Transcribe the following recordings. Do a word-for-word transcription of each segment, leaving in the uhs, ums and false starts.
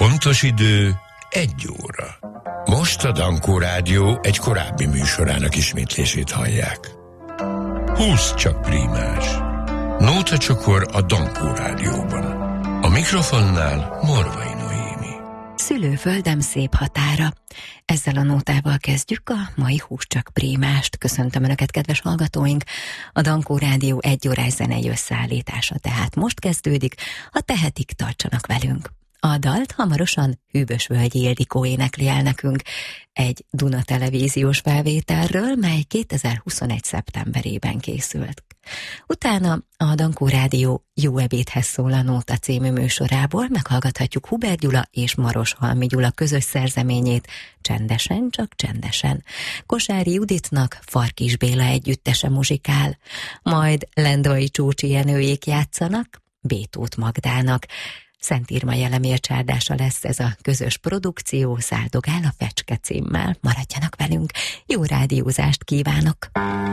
Pontos idő egy óra. Most a Dankó Rádió egy korábbi műsorának ismétlését hallják. húsz csak prímás. Nóta csokor a Dankó Rádióban. A mikrofonnál Morvai Noémi. Szülőföldem szép határa. Ezzel a nótával kezdjük a mai húsz csak prímást. Köszöntöm Önöket, kedves hallgatóink! A Dankó Rádió egy órás zenei összeállítása tehát most kezdődik. Ha tehetik, tartsanak velünk! A dalt hamarosan Hűvösvölgyi Ildikó énekli el nekünk egy Duna televíziós felvételről, mely kétezer-huszonegy szeptemberében készült. Utána a Dankó Rádió Jó ebédhez szól a Nóta című műsorából meghallgathatjuk Hubert Gyula és Maroshalmi Gyula közös szerzeményét, Csendesen, csak csendesen. Kosári Juditnak Farkis Béla együttese muzsikál, majd Lendvai Csócsi Jenőjék játszanak Bétót Magdának. Szent Irma Jelemér csárdása lesz ez a közös produkció, Száldogál a fecske címmel. Maradjanak velünk, jó rádiózást kívánok!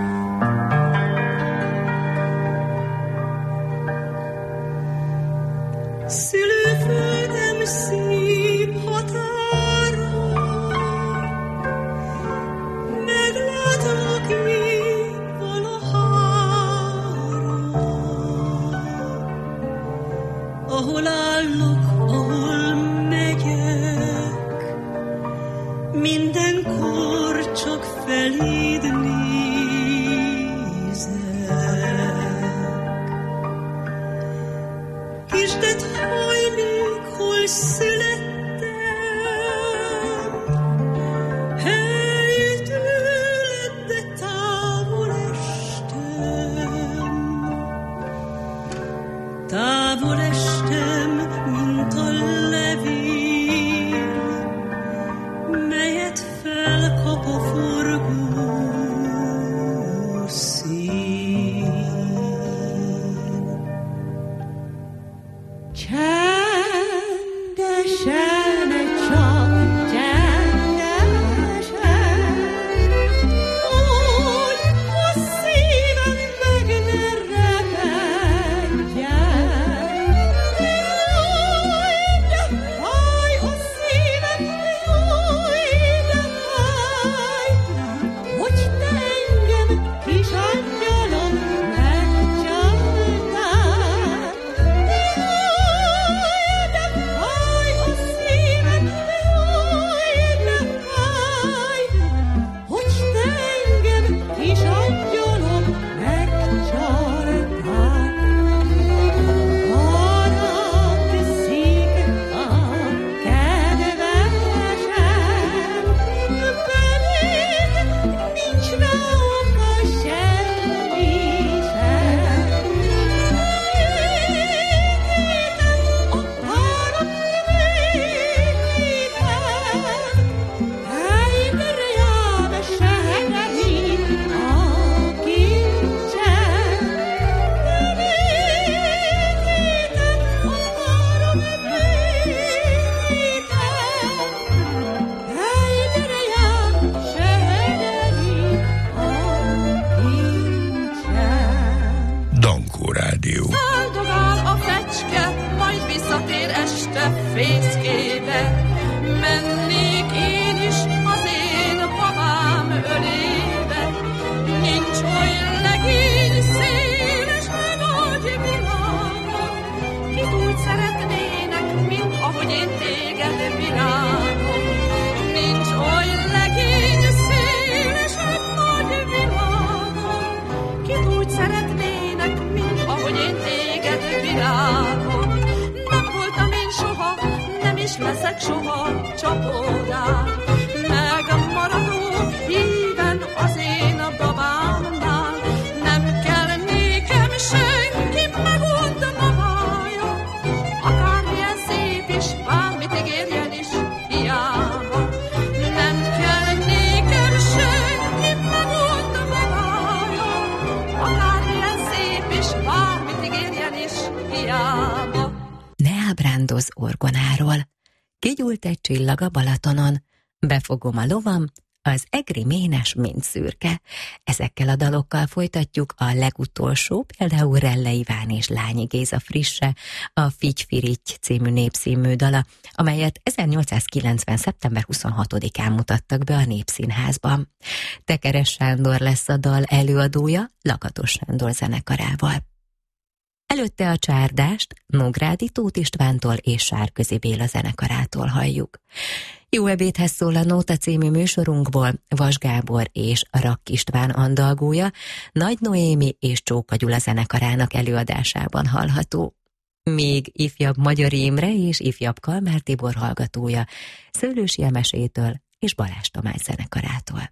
Szülőföldem szép határa, meglátlak még valahára, ahol állok, ahol megyek, mindenkor csak feléd nézek. Kisdet hajlik, hol születtem, hely tőled, de távol estem. Távol estem, mint a levél, melyet felkap a forgó szél. Csendesen, csak csendesen, hogy a szívem meg ne repedjen. Jaj, de fáj a szívem, jaj, de fáj, hogy te engem, kis angyalom, megcsaltál. Leszek soha csapódán, megmaradok híven az én babámnál. Nem kell nékem senki megond mamája, akármilyen szép is, bármit ígérjen is, hiába. Nem kell nékem senki megond mamája, akármilyen szép is, bármit ígérjen is, hiába. Ne ábrándoz orgonáról. Kigyúlt egy csillag a Balatonon, befogom a lovam, az egri ménes, mint szürke. Ezekkel a dalokkal folytatjuk a legutolsó, például Relle Iván és Lányi Géza frisse, a Figy-Firitty című népszínmű dala, amelyet ezernyolcszázkilencven. szeptember huszonhatodikán mutattak be a Népszínházban. Tekeres Sándor lesz a dal előadója Lakatos Sándor zenekarával. Előtte a csárdást Nógrádi Tóth Istvántól és Sárközi Béla zenekarától halljuk. Jó ebédhez szól a Nóta című műsorunkból Vas Gábor és Rakk István andalgója Nagy Noémi és Csóka Gyula zenekarának előadásában hallható. Még ifjabb Magyar Imre és ifjabb Kalmár Tibor hallgatója Szőlősi Emesétől és Balázs Tamás zenekarától.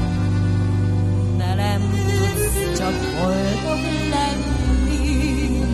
Boldog lenni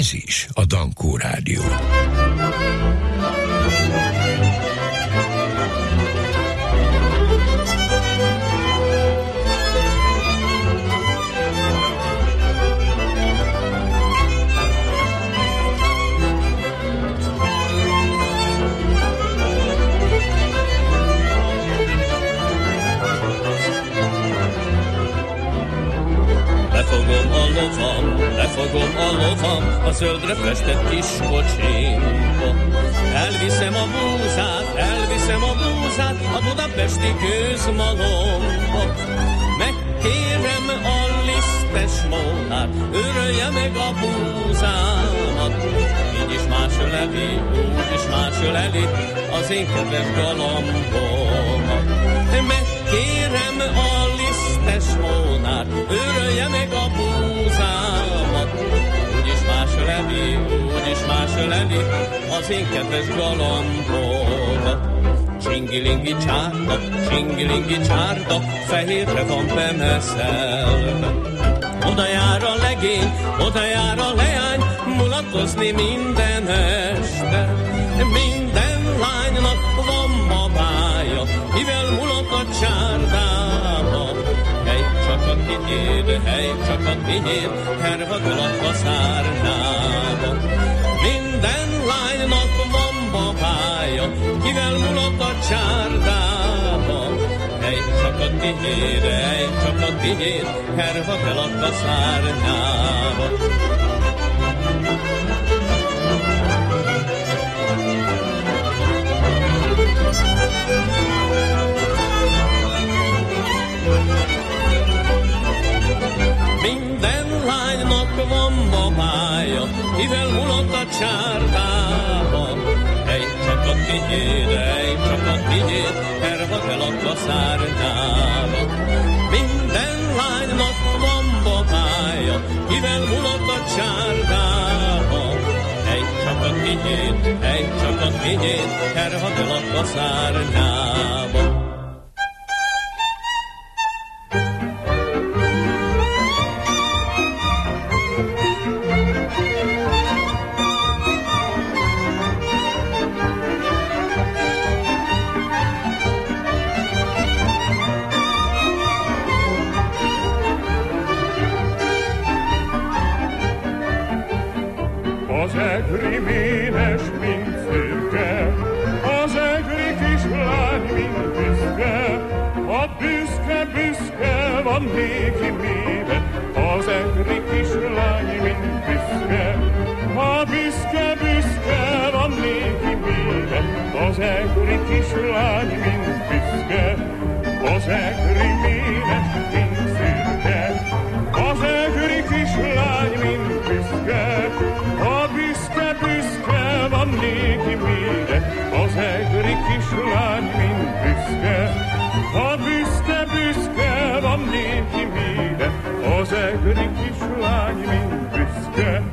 Ez is a Dankó Rádió. Lefogom a lovam, lefogom a lovam, a zöldre festett kis kocsimba. Elviszem a búzát, elviszem a búzát, a budapesti gőzmalomba. Megkérem a lisztes molnát, őrölje meg a búzámat. Így is más öleli, úgy is más öleli, az én kedves galambomat. Megkérem a lisztes molnát, őrölje meg a búzámat. Úgyis más öleli, úgyis más öleli, az én kedves galambomat. Csingilingi csárda, csingilingi csárda, fehérre van bemeszelve. Oda jár a legény, oda jár a leány, mulatkozni minden este. Minden lánynak van babája, mivel mulat a csárdába. Hely csak a tiéd, hely csak a tiéd, hervadol a kaszárnába. Minden lánynak van babája, kivel mulat a csárdába. Hely csak a tiéd, hely csak a tiéd, hervadol a kaszárnába. Minden lánynak van babája, mivel mulat a csárdába. Hely csak a tiéd, hely csak a tiéd, hervad el a kaszárnyába. Minden lánynak van babája, mivel mulat a csárdába. Hely csak a tiéd, hely csak a tiéd, hervad el a kaszárnyába. Az egri ménes, mint szürke, az egri kislány, mint büszke, a büszke, büszke van néki méve, az egri kislány, mint büszke, a büszke, büszke van néki méve, az egri kislány, mint büszke, az egri ménes, mint szürke, az egri kislány, mint büszke, a büszke, büszke van néki mire, az egri kislány, mint büszke. A büszke, büszke van néki mire, az egri kislány, mint büszke.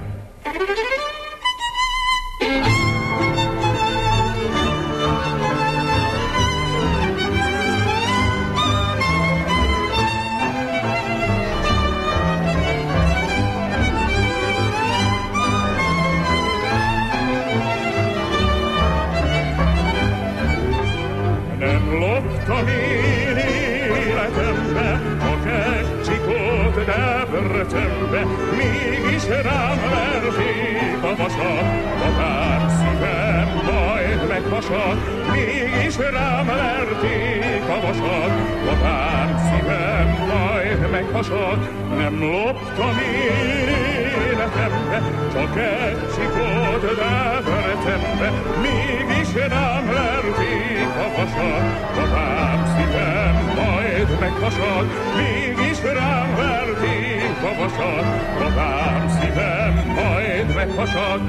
Loptam én életembe a kecsikót Debrecenbe, mégis rám verték a vasat, babám szívem majd meghasad. Mégis rám verték a vasat, babám szívem majd meghasad. Nem loptam én életembe, csak kecsikót Debrecenbe, mégis rám verték a vasat, babám szívem majd meghasad. Mégis rám verték a vasat, babám szívem majd meghasad.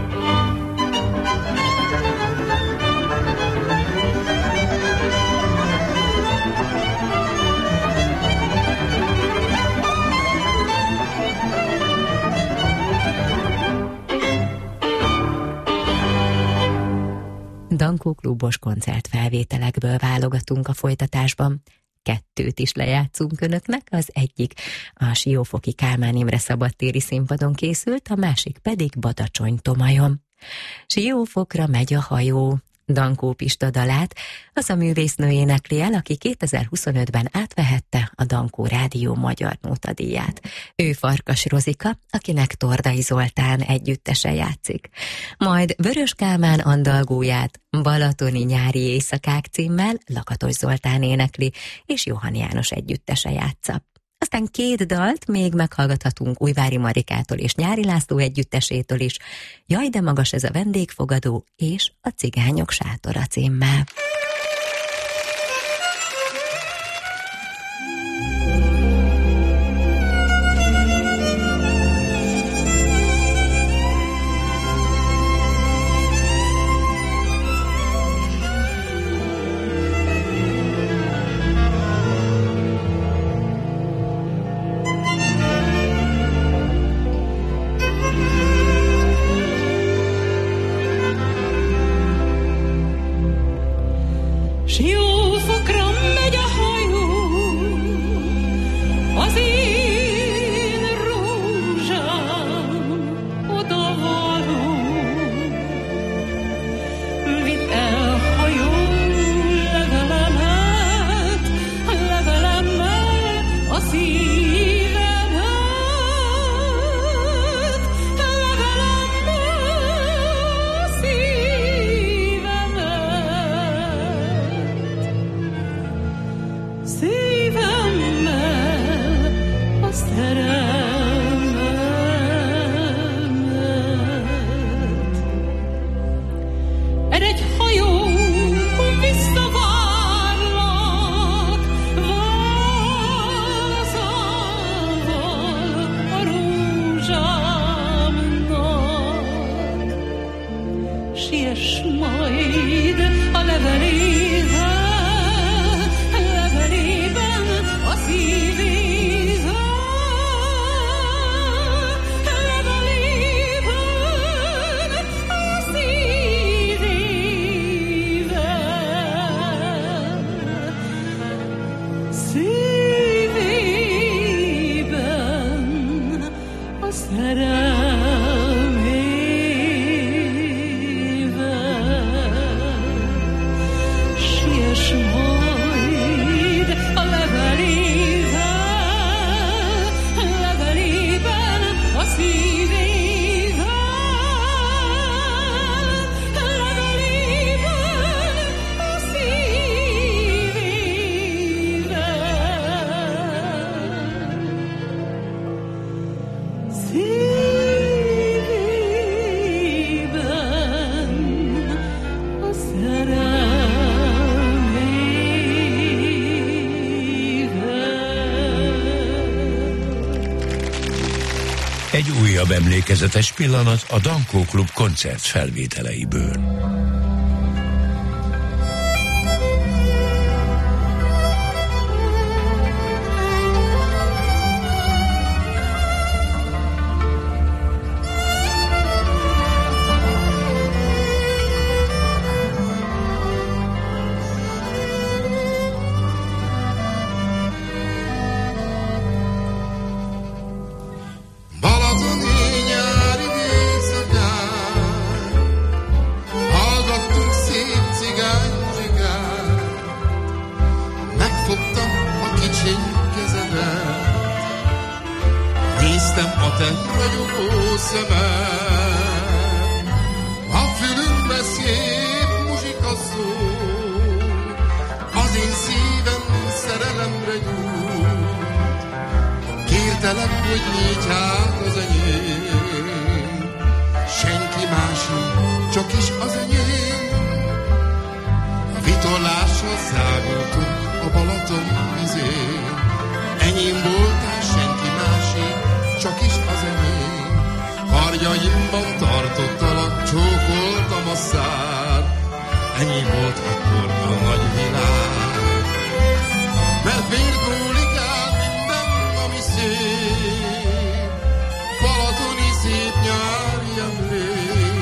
Dankó klubos koncertfelvételekből válogatunk a folytatásban. kettőt is lejátszunk önöknek, az egyik a Siófoki Kálmán Imre szabadtéri színpadon készült, a másik pedig Badacsony-Tomajon. Siófokra megy a hajó, Dankó Pista dalát az a művésznő énekli el, aki kétezer-huszonötben átvehette a Dankó Rádió magyar nótadíját. Ő Farkas Rozika, akinek Tordai Zoltán együttese játszik. Majd Vörös Kálmán andalgóját Balatoni nyári éjszakák címmel Lakatos Zoltán énekli, és Johann János együttese játsza. Aztán két dalt még meghallgathatunk Újvári Marikától és Nyári László együttesétől is, Jaj, de magas ez a vendégfogadó, és a Cigányok sátora címmel. Egy újabb emlékezetes pillanat a Dankó Klub koncert felvételeiből.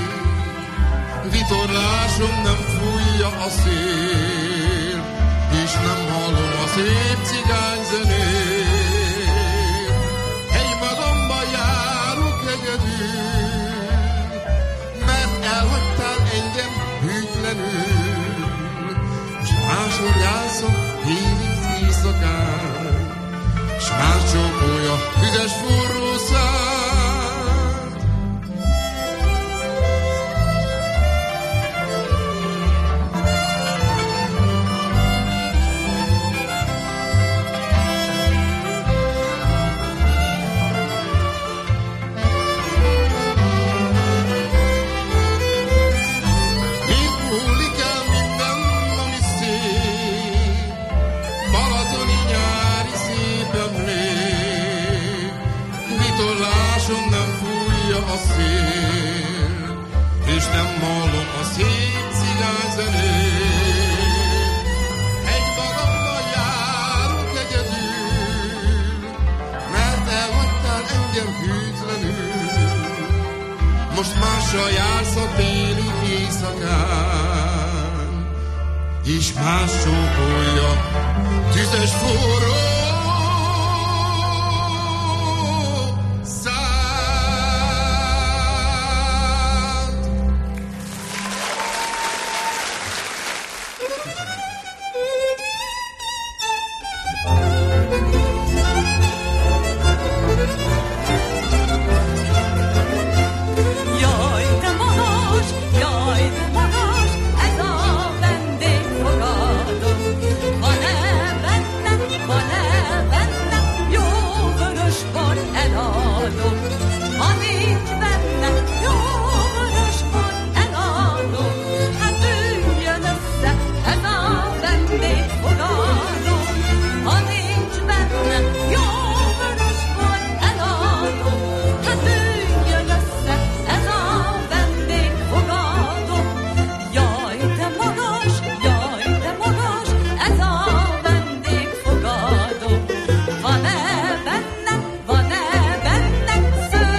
Vitorlásom nem fújja a szél, és nem hallom a szép cigányzenét. Egy magamba járok egyedül, mert elhagytál engem hűtlenül, s máshol játszom híz éjszakán, s más csókolja tüzes forró szád. A szél, és nem hallom a szép cigányzenét. Egy magamban járok egyedül, mert elhagytál engem hűtlenül. Most mással jársz a téli éjszakán, és más csókolja tüzes forró. Van-e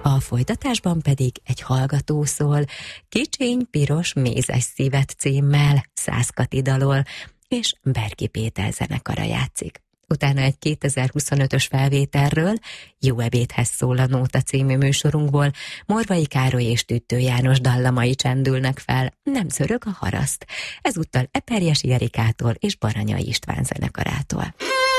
a folytatásban pedig egy hallgató szól, Kicsiny piros mézes szívet címmel, Szászkati dalol, és Berki Péter zenekara játszik. Utána egy kétezer-huszonötös felvételről, Jó ebédhez szól a Nóta című műsorunkból, Morvai Károly és Tüttő János dallamai csendülnek fel, Nem zörög a haraszt, ezúttal Eperjesi Erikától és Baranyai István zenekarától.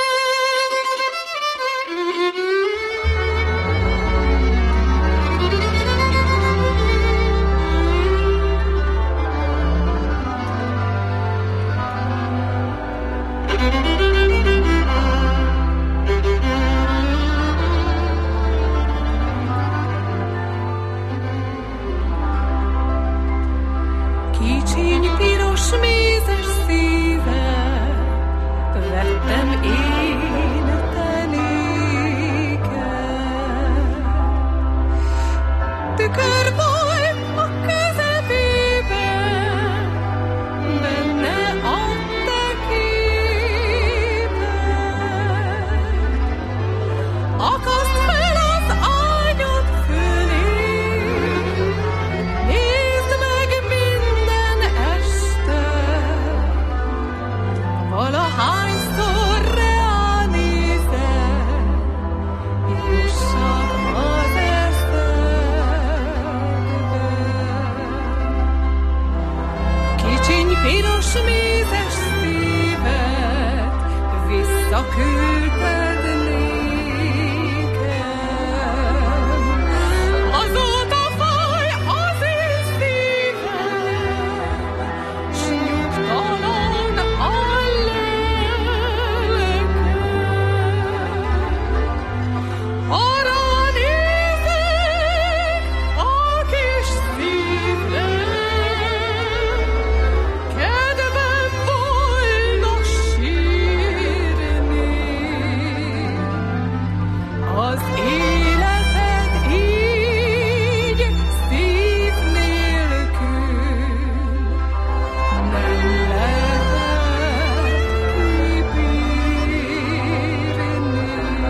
Kicsiny piros mézes szíve, vettem én tenéket. Tükör volt a közepében, benne a te képed. Akaszt fel az ágyad fölé, nézd meg minden este, valahányszor ránézel, jussak az eszedbe. Kicsiny piros mézes szívet visszaküldted nékem. Azóta fáj az én szívem, s nyugtalan a lelkem. Arra nézek a kis szívre, kedvem volna sírni. Az életed így szív nélkül nem lehet kibírni.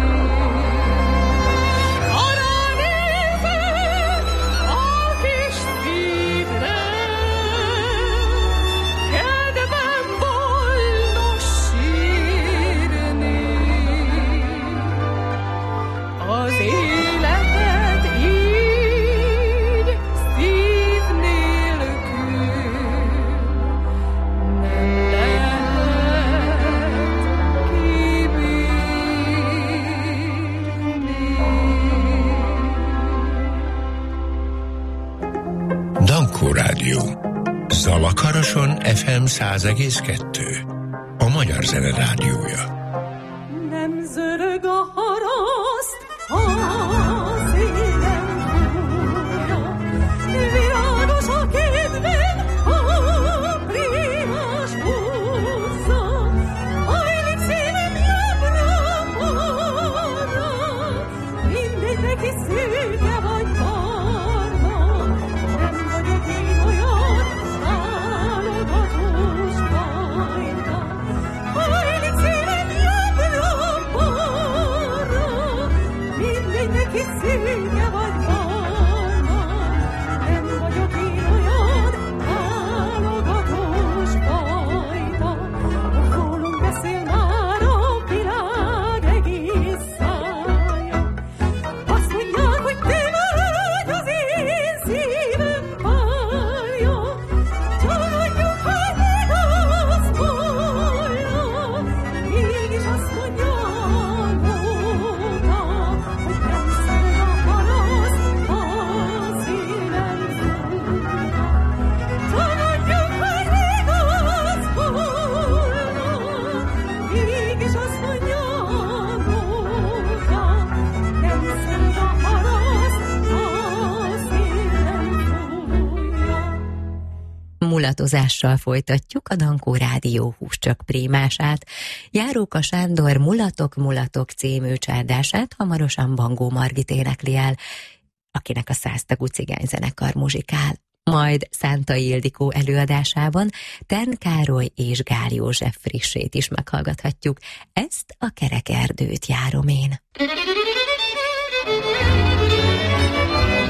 Arra nézek a kis szívre, kedvem volna sírni. Az életed így szív nélkül nem lehet kibírni. Dankó Rádió. Zalakaroson ef em száz egész kettő. A Magyar Zene Rádiója. Nem zörög a haraszt, a szélem fújja, virágos a kedvem, a prímas húzza, hajlik szívem jobbra-balra, mindegy neki szürke vagy barna, nem vagyok én olyan válogatós fajta. Hajlik szívem jobbra-balra, mindegy neki szürke vagy barna, nem vagyok én olyan válogatós fajta. Rólunk beszél már a világ egész szája. Azt mondják, hogy te vagy az én szívem párja. Csalódjuk, hogy igaz volna, mégis azt mondja a nóta, hogy nem szeret a haraszt a szívem fújja. Csalódjuk, hogy igaz volna, mégis azt mondja a nóta, nem szeret a haraszt a szívem fújja. Mulatozással folytatjuk a Dankó Rádió húscsak prémását. Járóka Sándor Mulatok, Mulatok című csárdását hamarosan Bangó Margit énekli el, akinek a száztagú cigányzenekar muzsikál. Majd Szántai Ildikó előadásában Tern Károly és Gál József frissét is meghallgathatjuk. Ezt a Kerek erdőt járom én.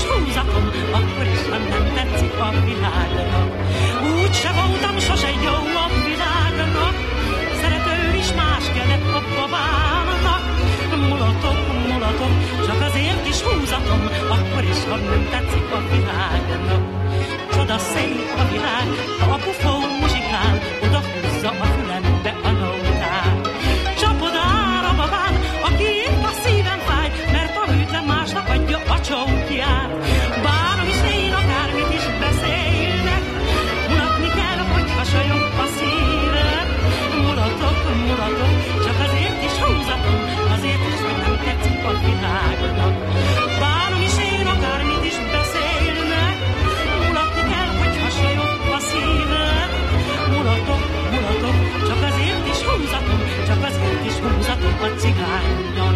kis húzatom, akkor is, ha nem tetszik a világnak. Úgy se voltam sose jó a világnak, szerető is más kellett a babámnak. Mulatok, mulatok, csak azért kis húzatom, akkor is, ha nem tetszik a világnak. Csoda szép a világ, ha a pufó muzsikál, oda húzza a fülembe a nótát. Csapod ára babám, aki épp a szívem fáj, mert a hűtlen másnak adja a csókját. Bánom is én akármit is beszélnek, mulatni kell, hogy hasonljon a szívem. Mulatok, mulatok, csak azért is húzatom, azért is, hogy nem tetszik a világnak. Bánom is én akármit is beszélnek, mulatni kell, hogy hasonljon a szívem. Mulatok, mulatok, csak azért is húzatom, csak azért is húzatom a cigánnyal.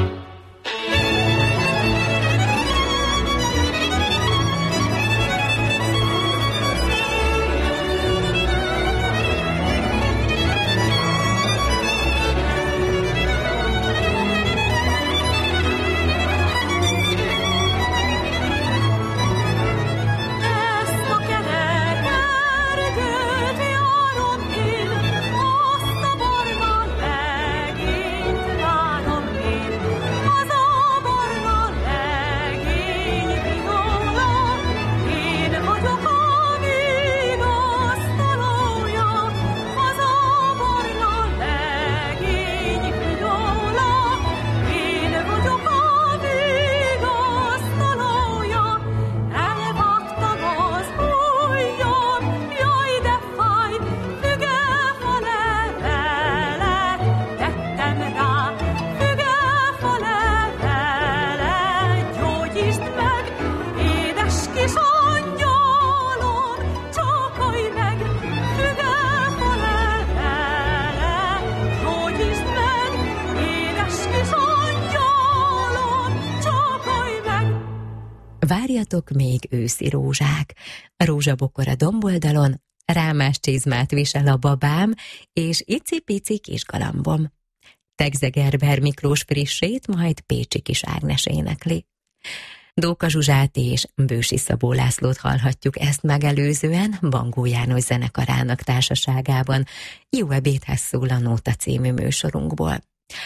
Várjatok még őszi rózsák, a rózsabokor a domboldalon, rámás csizmát visel a babám, és icipici kis galambom. Tegzegerber Miklós frissét, majd Pécsi Kis Ágnes énekli. Dóka Zsuzsát és Bősi Szabó Lászlót hallhatjuk ezt megelőzően Bangó János zenekarának társaságában. Jó ebédhez szól a Nóta című műsorunkból.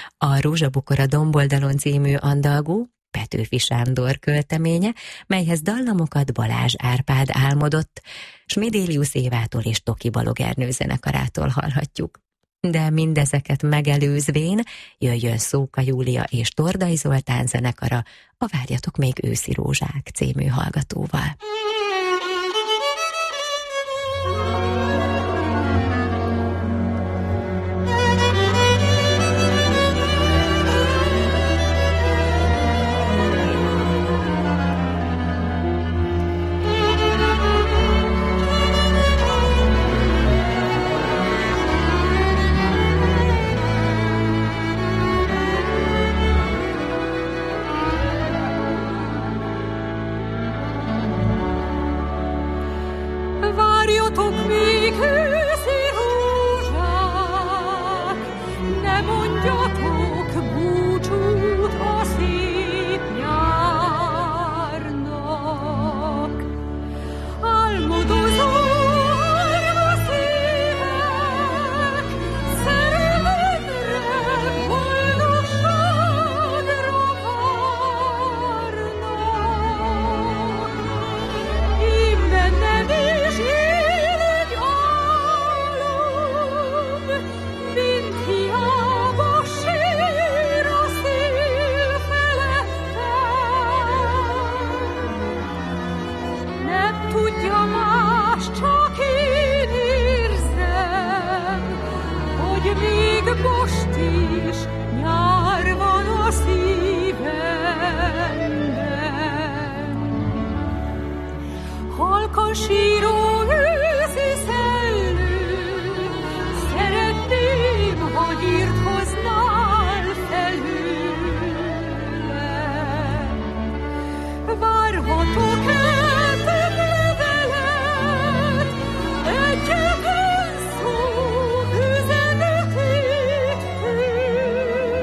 A Rózsabokor a domboldalon című andalgó Petőfi Sándor költeménye, melyhez dallamokat Balázs Árpád álmodott, Smidélius Évától és Toki Balog Ernő zenekarától hallhatjuk. De mindezeket megelőzvén jöjjön Szóka Júlia és Tordai Zoltán zenekara a Várjatok még őszi rózsák című hallgatóval.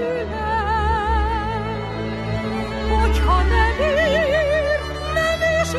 Ha nem ér, nem is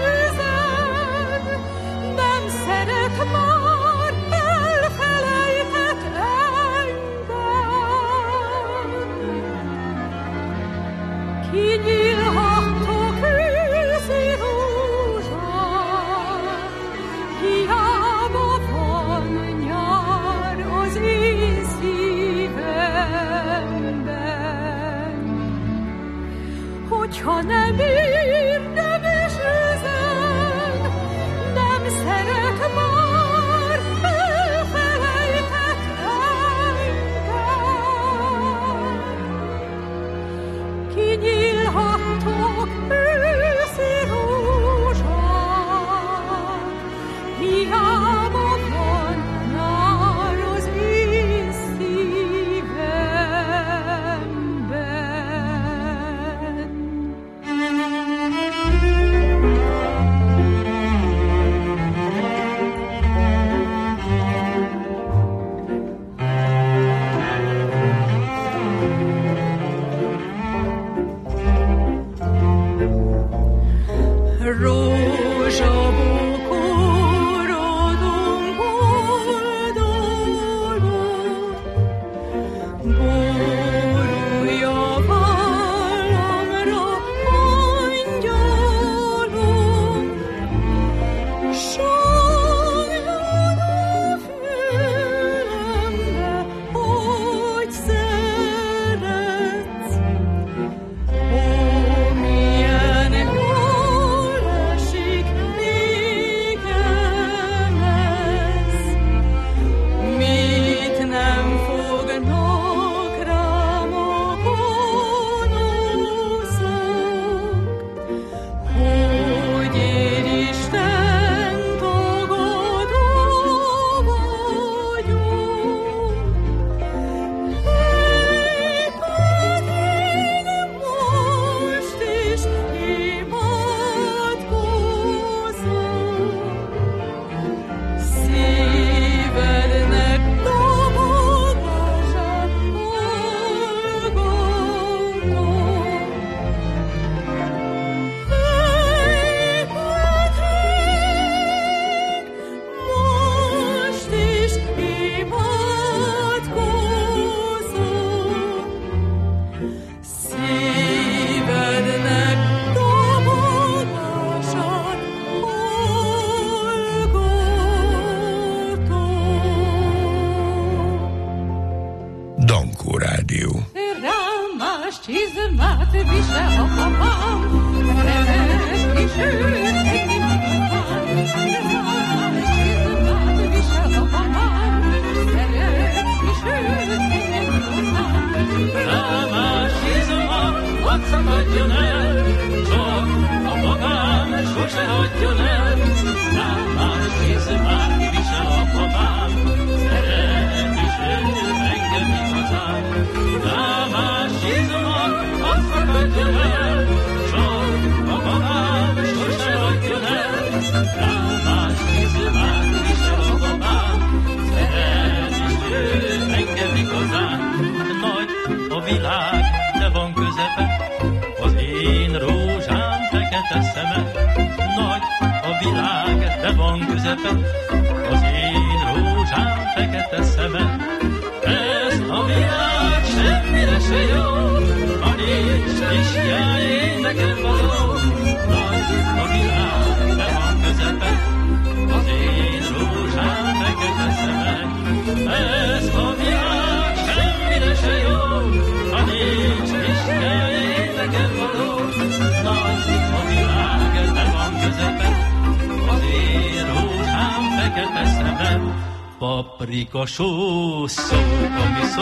Paprika só, szó, ami szó,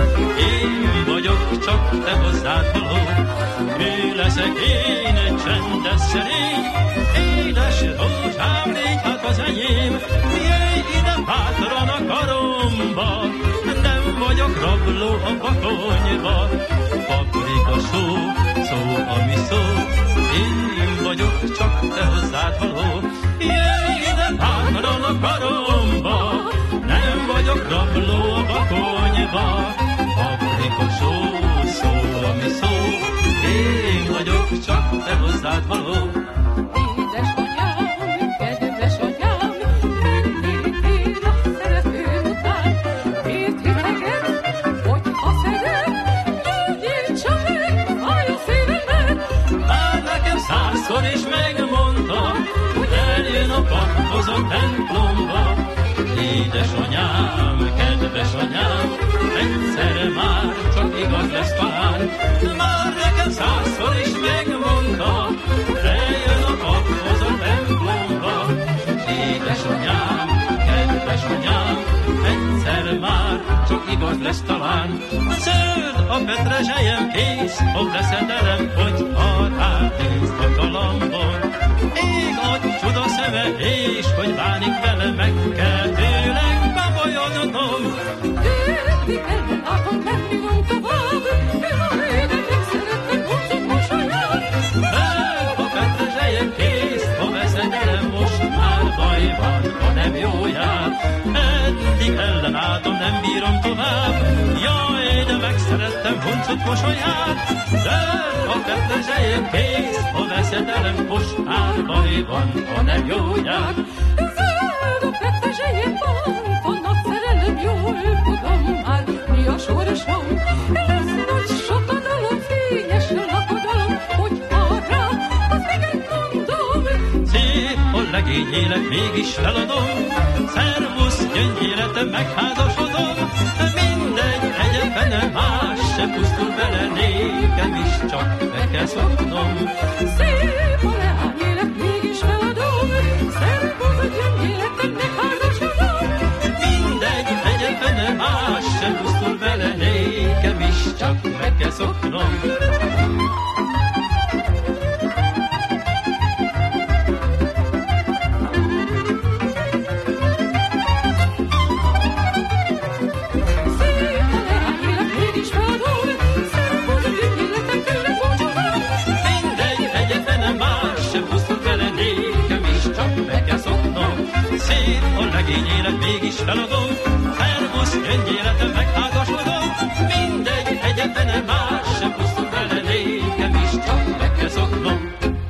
én vagyok, csak te hozzád való. Ő leszek én, egy csendes szerény, édes rózsám, légy hát az enyém. Jöjj ide bátran a karomba, nem vagyok rabló a bakonyba. Paprika só, szó, ami szó, én vagyok, csak te hozzád való. Jöjj ide bátran a karomba, nem vagyok rabló a bakonyba. Paprika só, szó, ami szó, én vagyok, csak te hozzád való. Édesanyám, kedves anyám, mindig én a szeretőm után. Miért hiteget, hogyha szeret, gyógyítsa meg, fáj a szívemet. Már nekem százszor is megmondtam, hogy eljön a paphoz a templomba. Édesanyám, kedves anyám, egyszerre már csak igaz lesz talán. Már nekem százszor is megmondta, eljön a paphoz a templomba. Édesanyám, kedves anyám, egyszerre már csak igaz lesz talán. Zöld a petrezselyem kész, a veszedelem, hogy arát néz a galambon. Ég adj csuda szeme, és hogy bánik vele, meg kell tőleg bebajodnom. Őrökti kell, látom, lenni van tovább, én a régen még szerettem húzott mosolyát. Zöld a petrezselyem kész, a veszedelem, most már baj van, ha nem jó jár. Eddig ellenálltam, nem bírom tovább, jaj, de megszerettem Szeretem huncut mosolyát, de a petlezselyem kész, a veszedelem postárba van, ha nem jó jár. Zöld a petlezselyem van, a nagy szerelem, jól tudom már, mi a sorsom. Lesz nagy sokadalom, fényes lakodalom, hogy arra, az még egy mondom. Szép a legény élet, mégis feladom, szervusz, gyöngyéletem, megházasodom. Mindegy, egyetben nem más, se pusztul bele, nékem is csak meg kell szoknom. Szép a leány élet, mégis feladom, szervusz, gyöngyéletem, megházasodom. Mindegy, egyetben nem más, se pusztul bele, nékem is csak meg kell szoknom. Szép a legény élet, mégis feladom, szervusz, gyöngyéletem, megházasodom. Mindegy, egyetlen nem más, sem pusztul bele, nékem is csak meg kell szoknom.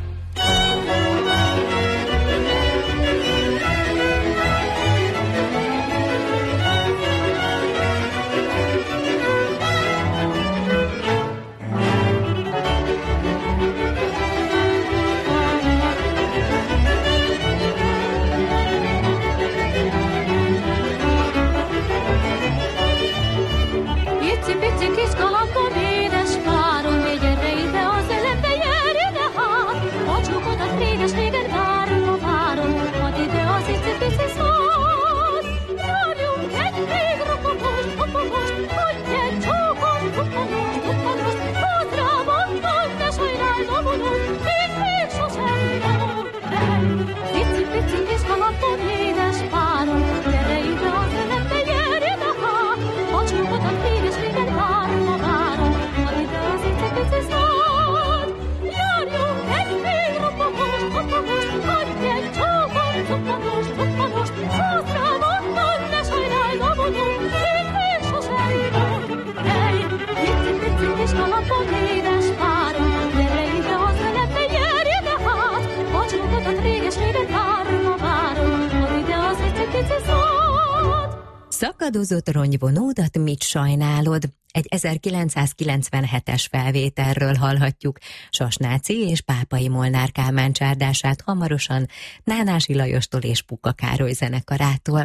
Szakadozott rongyvonódat mit sajnálod? Egy ezerkilencszázkilencvenhetes felvételről hallhatjuk Sasnáci és Pápai Molnár Kálmán csárdását hamarosan Nánási Lajostól és Puka Károly zenekarától.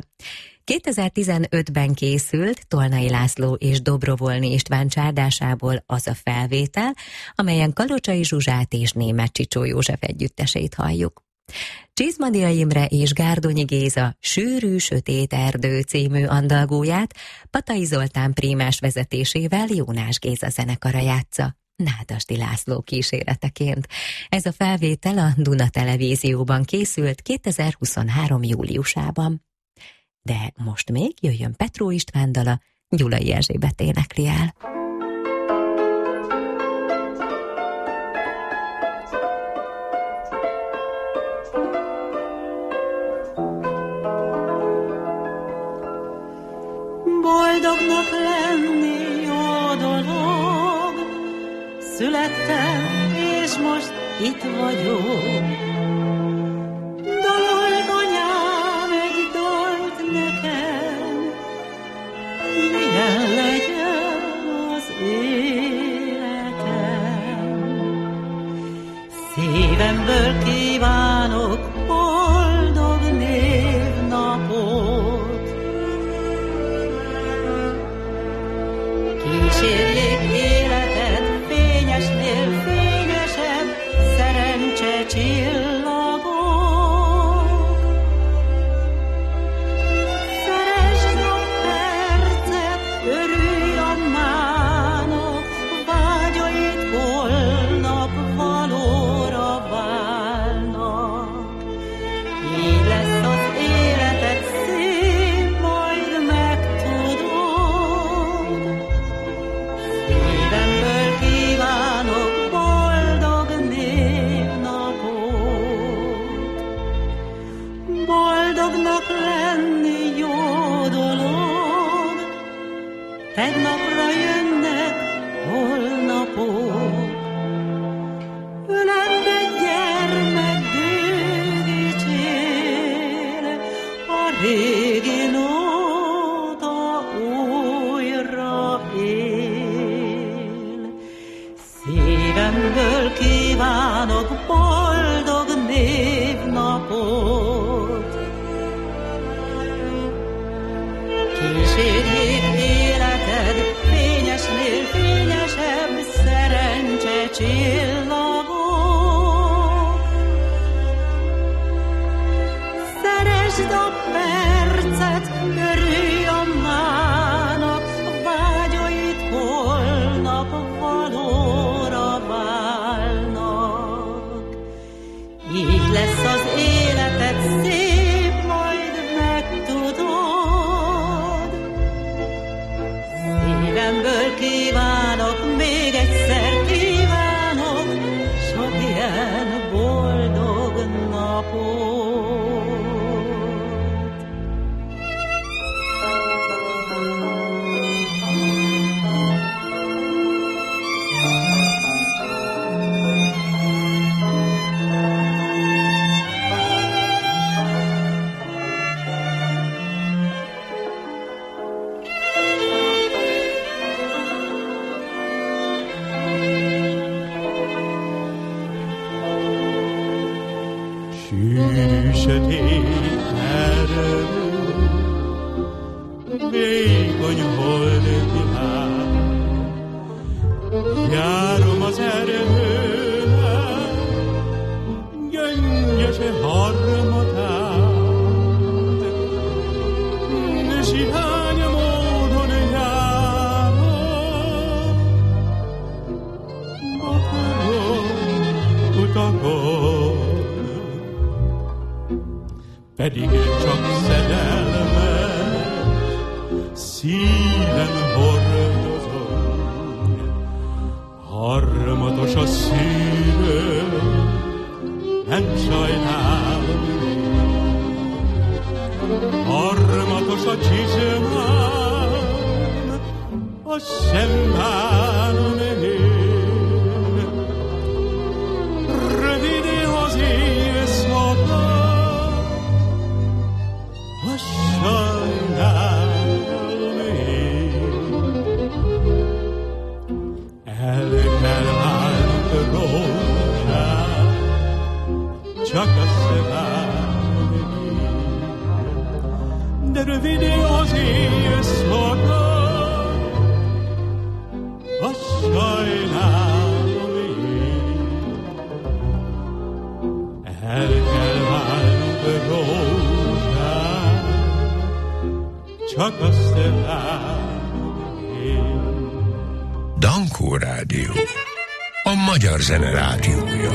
kétezer-tizenötben készült Tolnai László és Dobrovolni István csárdásából az a felvétel, amelyen Kalocsai Zsuzsát és Németh Csicsó József együttesét halljuk. Csizmadia Imre és Gárdonyi Géza Sűrű sötét erdő című andalgóját Patai Zoltán prímás vezetésével Jónás Géza zenekara játsza, Nádasdy László kíséreteként. Ez a felvétel a Duna Televízióban készült kétezer-huszonhárom júliusában. De most még jöjjön Petró István dala, Gyulai Erzsébet énekli el. Boldognak lenni jó dolog, születtem, és most itt vagyok. Dalold anyám egy dalt nekem, milyen legyen az életem. Szívemből kívánok boldog névnapot, kísérjék életed fényesnél fényesebb szerencse csillagok. Szeresd a percet, örülj a mának, vágyait holnap valóra válnak. Így lesz az életed szép, majd megtudod. Szívemből kívánok boldog névnapot. Boldognak lenni jó dolog, tegnapra jönnek régi nóta újra él. Szívemből kívánok boldog névnapot, kísérjék életed fényesnél fényesebb szerencsecsillagok. Szeresd a percet, örülj a mának, vágyait holnap valóra válnak. Így lesz az életed szép, majd megtudod. Szívemből kívánok, még egyszer kívánok sok ilyen boldog napot. Vékony holdvilág, járom az erdőben, gyöngyöse harmatát, de sihány módon járom, motoron, utakon, pedig csak szerelmet szíven hordozom. Harmatos a szívem, nem sajnálom. Harmatos a csizmám, azt sem bánom én. Rövid az éjszaka, azt sajnálom én. El kell válnunk rózsát, csak azt várni, de rövid az éjszaka, azt sajnálom én. El kell válnunk rózsát, csak azt várni én. Dankó Rádió, a magyar zene rádiója.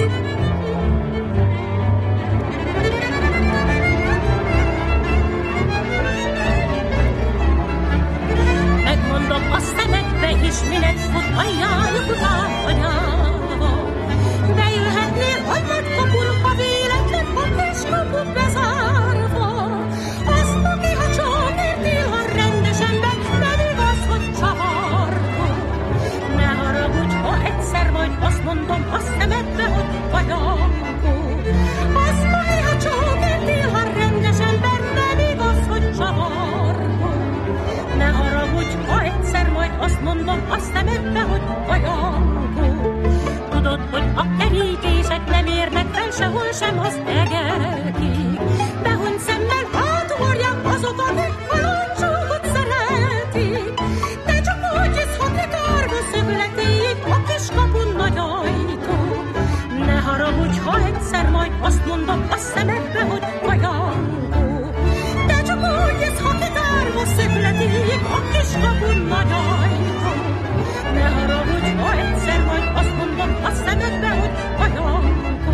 Megmondom a szemedbe is, minek fut ajánlok utánanyába. Beülhetnél anyad kapul, ha véletlen a kis kapu bezárva. Azt, aki ha csak értél, ha rendes ember, nem igaz, hogy csavarva. Ne haragudj, ha egyszer majd azt mondom a szemedbe, hogy vagyankó. Azt, aki ha csak értél, ha rendes ember, nem igaz, hogy csavarva. Ne haragudj, ha egyszer majd azt mondom a szemedbe, hogy vagyankó. Tudod, hogy a kerítések nem érnek fel sehol sem az egerkig. De hogy szemmel átugorják azok, akik a loncsokat szeretik. De csak úgy jössz, ha kitárva szögleték a kis kapun nagy ajtó. Ne haragudj, ha egyszer majd azt mondom a szemedbe, hogy vagyankó. De csak úgy jössz, ha kitárva szögleték a kis kapun nagy ajtó. Ne haragudj, ha egyszer majd azt mondom a szemedbe, hogy vagyankó.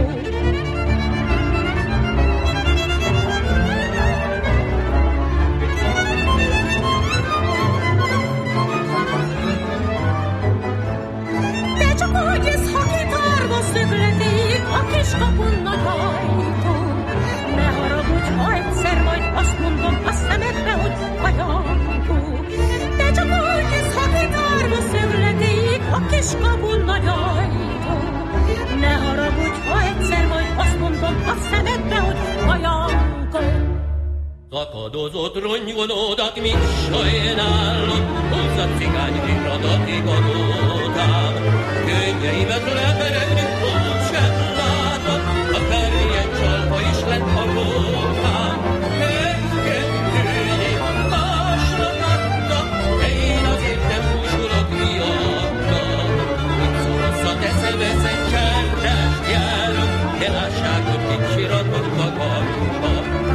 De csak úgy jössz, ha kitárva szögleték a kis kapun nagy ajtó. Ne haragudj, ha egyszer majd azt mondom a szemedbe, hogy vagyankó. De csak úgy jössz, ha kitárva szögleték a kis kapun nagy ajtó. Ne haragudj, ha egyszer majd azt mondom a szemedbe, hogy vagyankó. Akadozott rongyonódat, mit sajnálod, húzza cigány viradatig a nótám. Könnyeimet leperegni, úgy sem látod, akármilyen csalpa is lett a rókám. Egy-kettőjé másnak adta, de én azért nem búsulok miatta. Úgy szorosz a teszem, ez egy csártás gyárak, de lássák, hogy kit siratok magamba.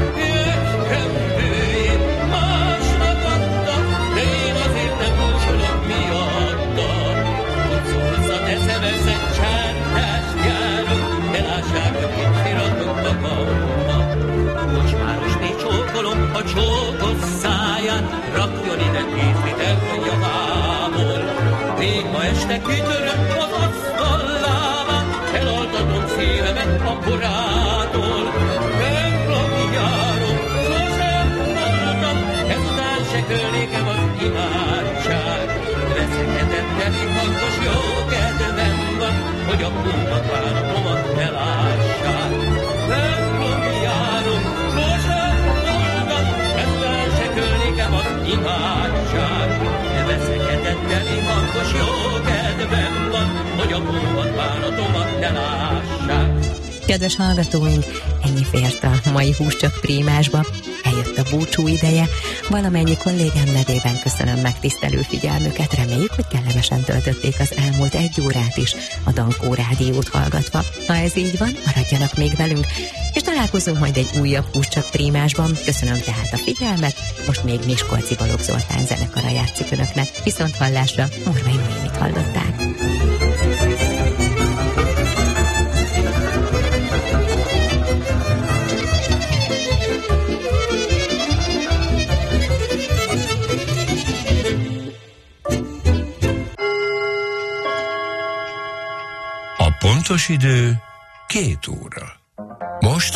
Egy-kettőjé másnak adta, de én azért nem búsulok miatta. Úgy szorosz a teszem, ez egy csártás gyárak, de lássák, hogy kit siratok magamba. Kocsmárosné csókolom a csókos száját, rakjon ide tíz liter javából. Még ma este kitörök az asztal lábát, elaltatom szívemet a porától. Templom járom, sosem voltam, ezután se körnékem az imádság. Veszekedett elég hangos jó kedvem van, hogy a pumat bánatomat ne lássák. Templom járom, sosem voltam, ezután se körnékem az imádság. Veszekedett elég hangos jó kedvem van, hogy a pumat bánatomat ne lássák. Kedves hallgatóink, ennyi fért a mai Húscsak Prímásba. Eljött a búcsú ideje. Valamennyi kollégám nevében köszönöm megtisztelő figyelmüket. Reméljük, hogy kellemesen töltötték az elmúlt egy órát is a Dankó Rádiót hallgatva. Ha ez így van, maradjanak még velünk, és találkozunk majd egy újabb Húscsak Prímásban. Köszönöm tehát a figyelmet. Most még Miskolci Balogh Zoltán zenekara játszik önöknek. Viszont hallásra, Morvai Noémit hallották. Pontos idő két óra. Most